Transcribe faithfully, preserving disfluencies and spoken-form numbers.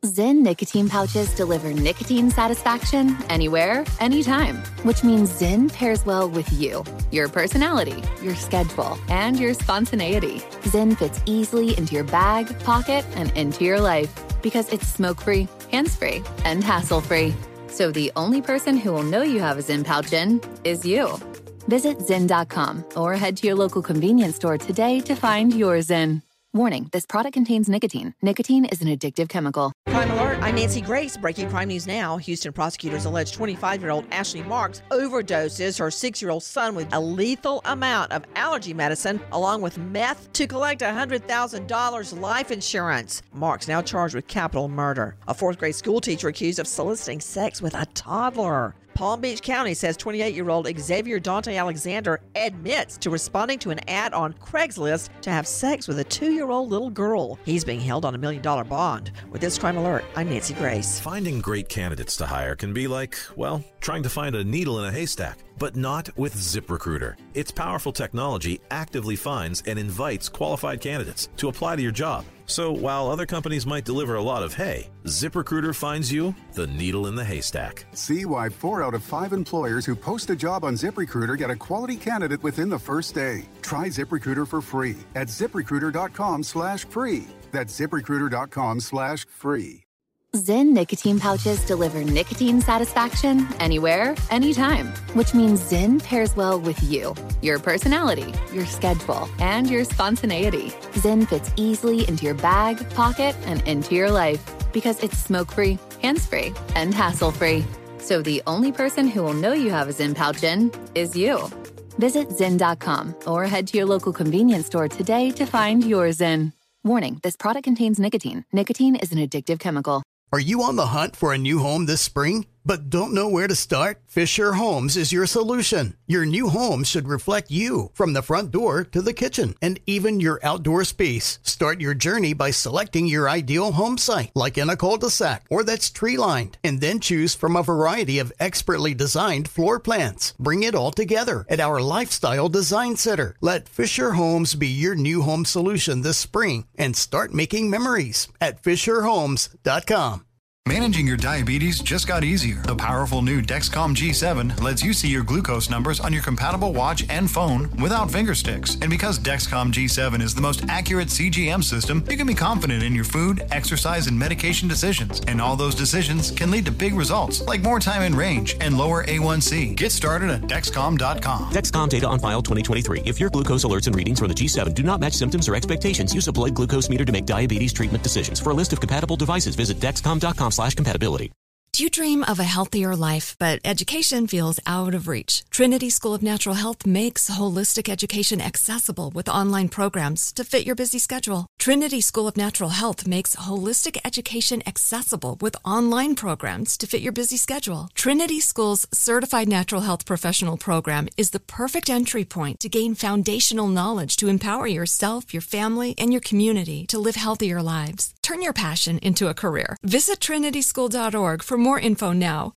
Zyn nicotine pouches deliver nicotine satisfaction anywhere, anytime, which means Zyn pairs well with you, your personality, your schedule, and your spontaneity. Zyn fits easily into your bag, pocket, and into your life because it's smoke-free, hands-free, and hassle-free. So the only person who will know you have a Zyn pouch in is you. Visit Zyn dot com or head to your local convenience store today to find your Zyn. Warning, this product contains nicotine. Nicotine is an addictive chemical. Crime Alert, I'm Nancy Grace. Breaking crime news now. Houston prosecutors allege twenty-five-year-old Ashley Marks overdoses her six-year-old son with a lethal amount of allergy medicine, along with meth, to collect one hundred thousand dollars life insurance. Marks now charged with capital murder. A fourth-grade school teacher accused of soliciting sex with a toddler. Palm Beach County says twenty-eight-year-old Xavier Dante Alexander admits to responding to an ad on Craigslist to have sex with a two-year-old little girl. He's being held on a million-dollar bond. With this Crime Alert, I'm Nancy Grace. Finding great candidates to hire can be like, well, trying to find a needle in a haystack. But not with ZipRecruiter. Its powerful technology actively finds and invites qualified candidates to apply to your job. So while other companies might deliver a lot of hay, ZipRecruiter finds you the needle in the haystack. See why four out of five employers who post a job on ZipRecruiter get a quality candidate within the first day. Try ZipRecruiter for free at ZipRecruiter.com slash free. That's ZipRecruiter.com slash free. Zyn nicotine pouches deliver nicotine satisfaction anywhere, anytime, which means Zyn pairs well with you, your personality, your schedule, and your spontaneity. Zyn fits easily into your bag, pocket, and into your life because it's smoke-free, hands-free, and hassle-free. So the only person who will know you have a Zyn pouch in is you. Visit Zyn dot com or head to your local convenience store today to find your Zyn. Warning, this product contains nicotine. Nicotine is an addictive chemical. Are you on the hunt for a new home this spring, but don't know where to start? Fisher Homes is your solution. Your new home should reflect you, from the front door to the kitchen, and even your outdoor space. Start your journey by selecting your ideal home site, like in a cul-de-sac or that's tree-lined, and then choose from a variety of expertly designed floor plans. Bring it all together at our Lifestyle Design Center. Let Fisher Homes be your new home solution this spring and start making memories at Fisher Homes dot com. Managing your diabetes just got easier. The powerful new Dexcom G seven lets you see your glucose numbers on your compatible watch and phone without finger sticks. And because Dexcom G seven is the most accurate C G M system, you can be confident in your food, exercise, and medication decisions. And all those decisions can lead to big results, like more time in range and lower A one C. Get started at Dexcom dot com. Dexcom data on file twenty twenty-three. If your glucose alerts and readings from the G seven do not match symptoms or expectations, use a blood glucose meter to make diabetes treatment decisions. For a list of compatible devices, visit Dexcom dot com slash compatibility. Do you dream of a healthier life, but education feels out of reach? Trinity School of Natural Health makes holistic education accessible with online programs to fit your busy schedule. Trinity School of Natural Health makes holistic education accessible with online programs to fit your busy schedule. Trinity School's Certified Natural Health Professional Program is the perfect entry point to gain foundational knowledge to empower yourself, your family, and your community to live healthier lives. Turn your passion into a career. Visit Trinity School dot org for more info now.